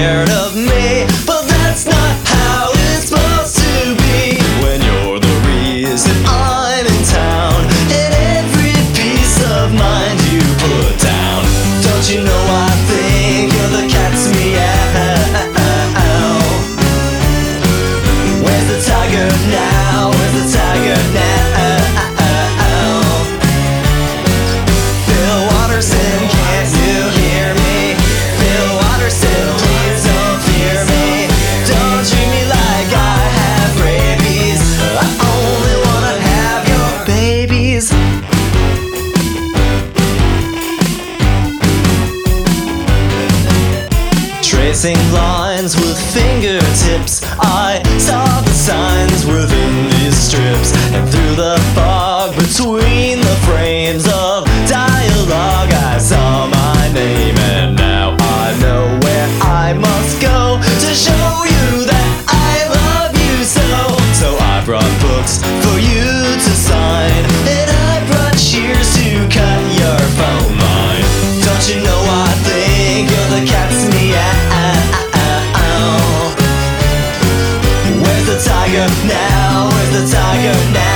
scared of me, but that's not how it's supposed to be. When you're the reason I'm in town, and every piece of mind you put down. Don't you know I think you're the cat's meow? Where's the tiger now? Where's the tiger now? Bill Watterson, can't you hear me? Bill Watterson, please don't fear me. Don't treat me like I have rabies. I only wanna have your babies. Tracing lines with fingertips, I saw the signs within these strips, and through the fog between the frames of dialogue I saw my name, and now I know where I must go to show you that I love you so. So I brought books for you to sign, and I brought shears to cut your phone line. Don't you know I think you're the cat's meow? Where's the tiger now? Where's the tiger now?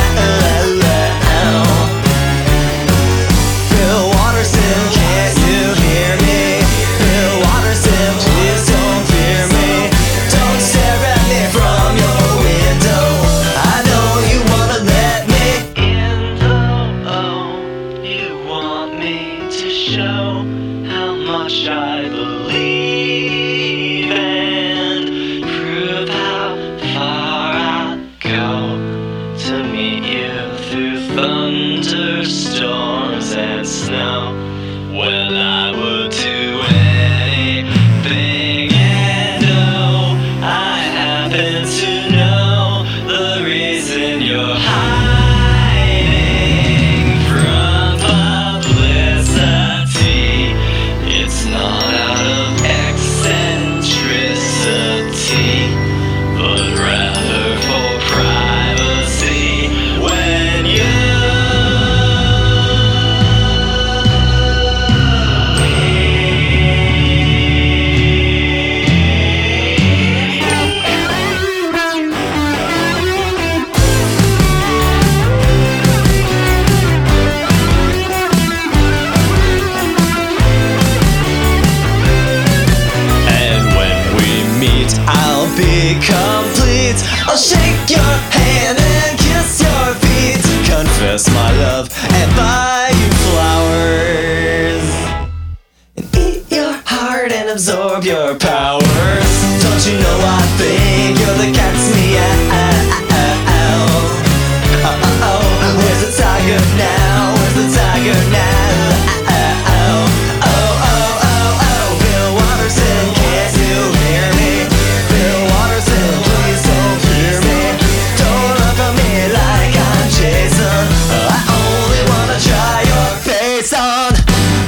Bill Watterson, can't you hear me? Bill Watterson, please don't fear me. Don't stare at me from your window. I know you wanna let me in though. You want me to show how much I believe and prove how far I'd go to meet you through thunderstorms and snow. Well, I would do anything, and oh, I happen to know the reason you're hiding from publicity. It's not out of eccentricity, but rather for privacy. When you I'll be complete. I'll shake your hand and kiss your feet, confess my love and buy you flowers, and eat your heart and absorb your powers. Don't you know I think